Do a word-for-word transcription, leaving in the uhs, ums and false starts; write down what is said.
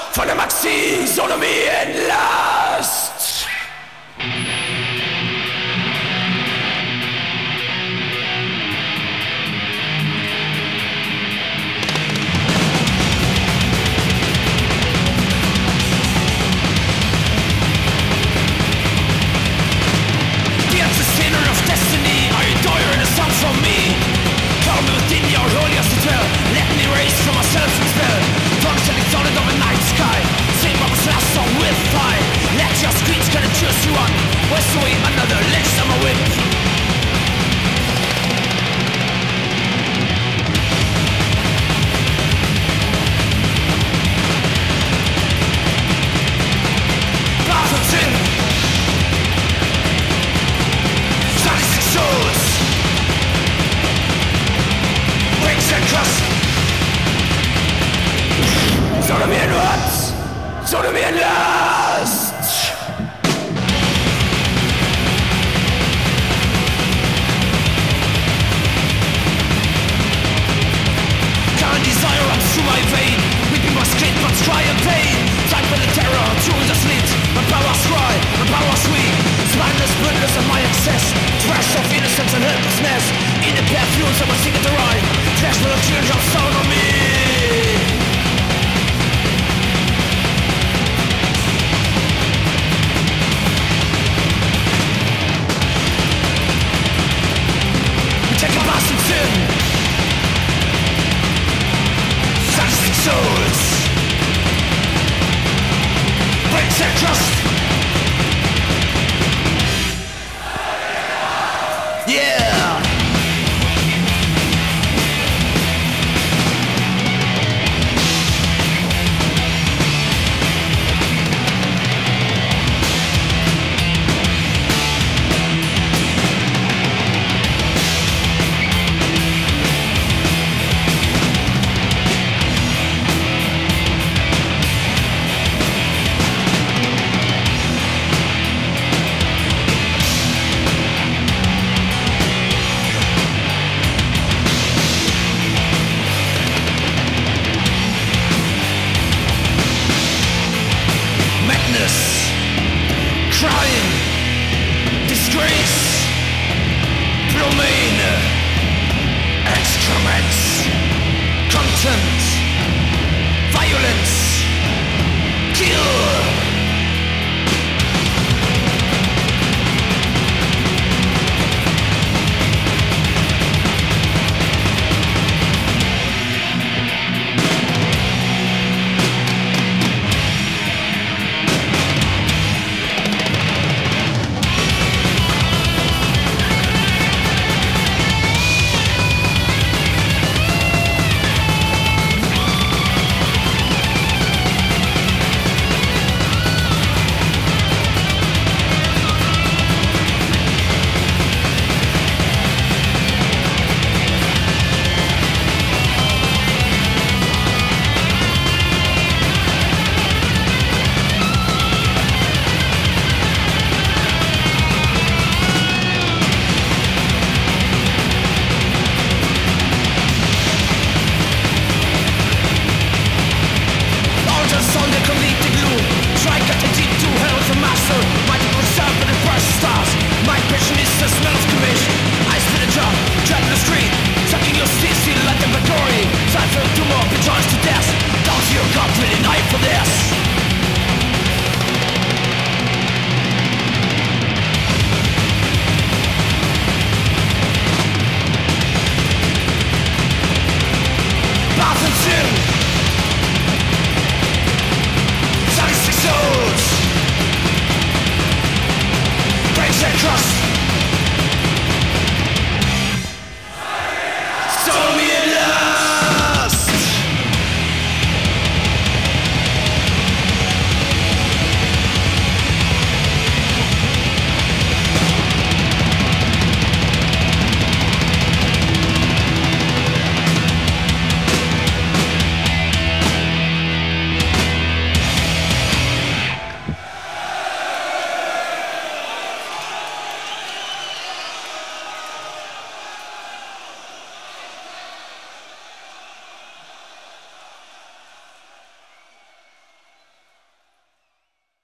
von der Maxi, Sodomie in Last. The entertainer of destiny, are you doing a song for me? Call me within your holiest hotel, let me raise from myself and spell. Functioning solid of a night sky, sing Bob's last song with fire. Let your screens can I choose you on, west away another ledge summer whip. Battles in thirty-six shows, wings and crust. Sodomie in what? Sodomie in Last. Can't desire runs through my vein.